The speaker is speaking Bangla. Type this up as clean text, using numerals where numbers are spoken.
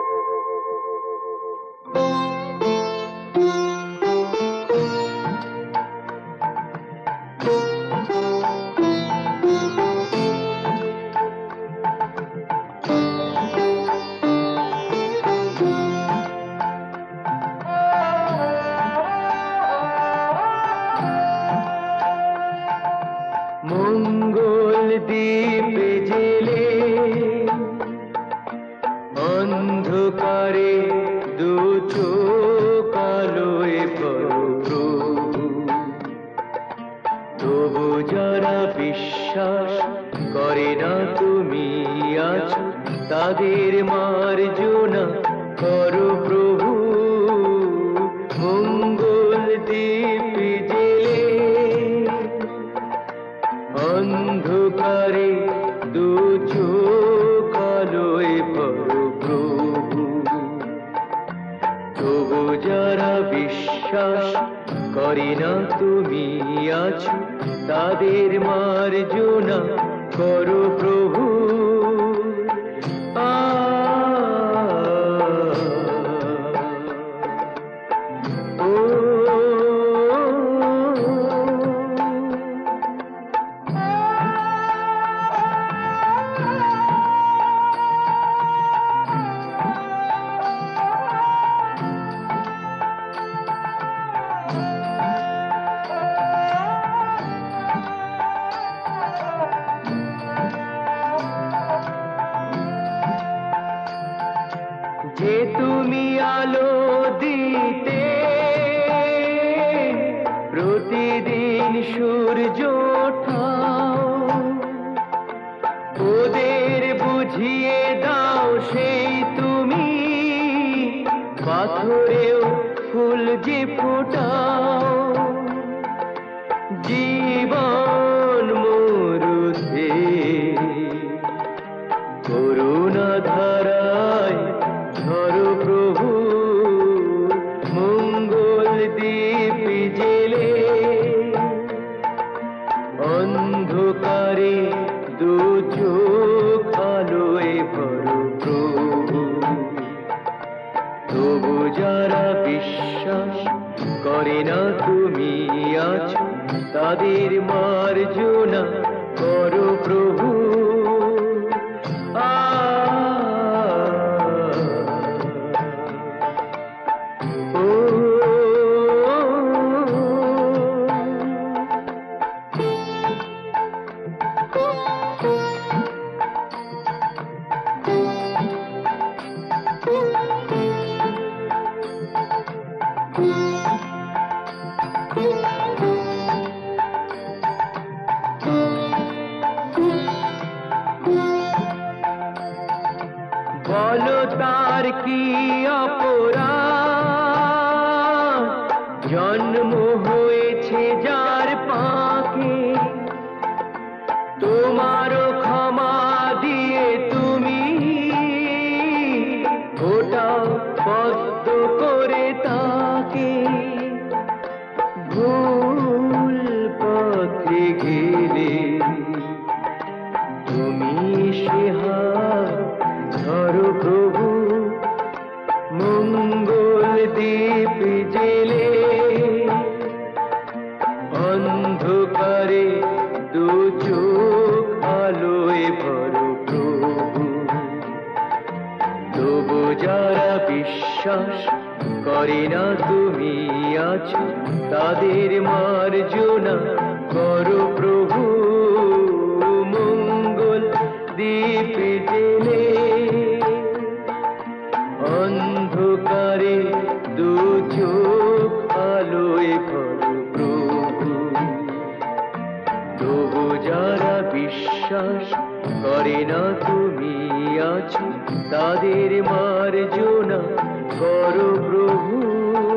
মঙ্গল দ্বীপ জেলে অন্ধকারে দু চোখ আলোয় ভরো প্রভু, তবু যারা বিশ্বাস করে না তুমি আছো, তাদের মার্জনা করো প্রভু। মঙ্গল দ্বীপ জেলে অন্ধকারে দু চোখ আলোয় ভরো প্রভু, তবু যারা বিশ্বাস করে না তুমি আছো, তাদের মার্জনা করো প্রভু। যে তুমি আলো দিতে প্রতিদিন সূর্য ওঠাও, ওদের বুঝিয়ে দাও সেই তুমি পাথরেও ফুল যে ফোটাও। জীবন মরুতে করুণা ধারায় ধরো প্রভু। মঙ্গল দ্বীপ জেলে অন্ধকারে দু চোখ আলোয় ভরো প্রভু, তবু যারা বিশ্বাস করে না তুমি আছো, তাদের মার্জনা করো প্রভু। বলো তার কি অপরাধ, জন্ম হয়েছে যার পাকে, তোমারও ক্ষমা দিয়ে তুমি ওটাও পদ্ম করে তাকে। ভুল পথে গেলে তুমি সে হাত ধরো প্রভু। মঙ্গল দ্বীপ জেলে অন্ধকারে দু চোখ আলোয় ভরো প্রভু, তবু যারা বিশ্বাস করে না তুমি আছো, তাদের মার্জনা করো প্রভু। মঙ্গল দ্বীপ জেলে অন্ধকারে দু চোখ আলোয় ভরো প্রভু, তবু যারা বিশ্বাস করে না তুমি আছো, তাদের মার্জনা করো প্রভু।